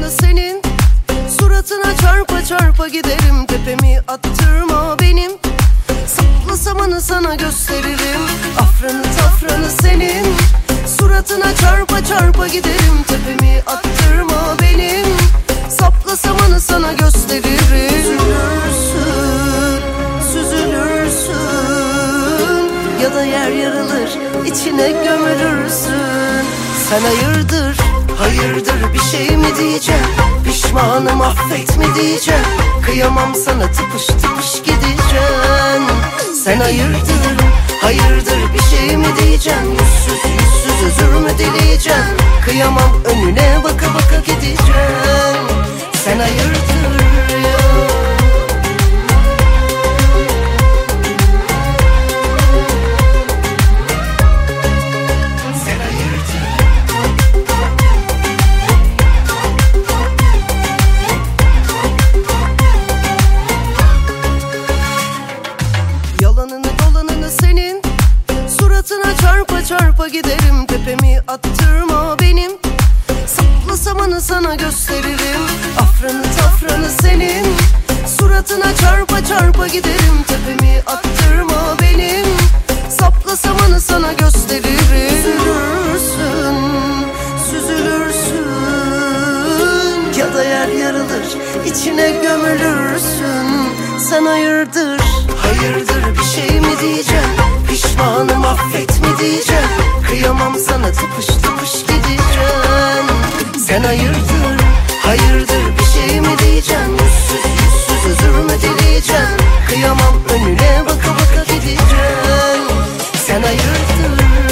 dolananı senin, suratına çarpa çarpa giderim. Tepemi attırma benim, saplı samanı sana gösteririm. Afranı tafranı senin, suratına çarpa çarpa giderim. Tepemi attırma benim, saplı samanı sana gösteririm. Süzülürsün, süzülürsün, ya da yer yarılır içine gömülürsün. Sen hayırdır, hayırdır bir şey mi diyeceğim? Pişmanım affet mi diyeceğim? Kıyamam sana tıpış tıpış gideceğim. Sen hayırdır, hayırdır bir şey mi diyeceğim? Yüzsüz yüzsüz özür mü dileyeceğim? Kıyamam önüne baka baka gideceğim. Sen hayırdır ya. Yalanını dolanını senin, suratına çarpa çarpa giderim. Tepemi attırma benim, saplı samanı sana gösteririm. Afranı tafranı senin, suratına çarpa çarpa giderim. Tepemi attırma benim, saplı samanı sana gösteririm. Süzülürsün, süzülürsün, ya da yer yarılır içine gömülürsün. Sen hayırdır, hayırdır bir şey mi diyeceğim? Pişmanım affet mi diyeceğim? Kıyamam sana tıpış tıpış gideceğim. Sen hayırdır, hayırdır bir şey mi diyeceğim? Yüzsüz yüzsüz özür mü dileyeceğim? Kıyamam önüne baka baka gideceğim. Sen hayırdır